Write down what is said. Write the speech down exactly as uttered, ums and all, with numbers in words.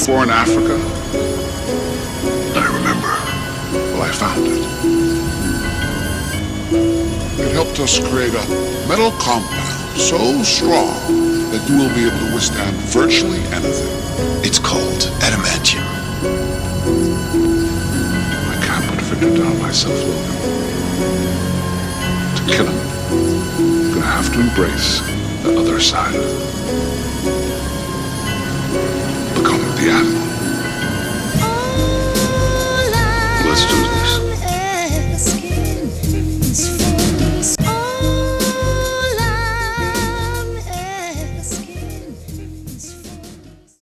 before in Africa? I remember. Well, I found it. It helped us create a metal compound so strong that you will be able to withstand virtually anything. It's called adamantium. I can't put Victor down myself, Logan. To kill him, I'm gonna have to embrace the other side. Become the animal.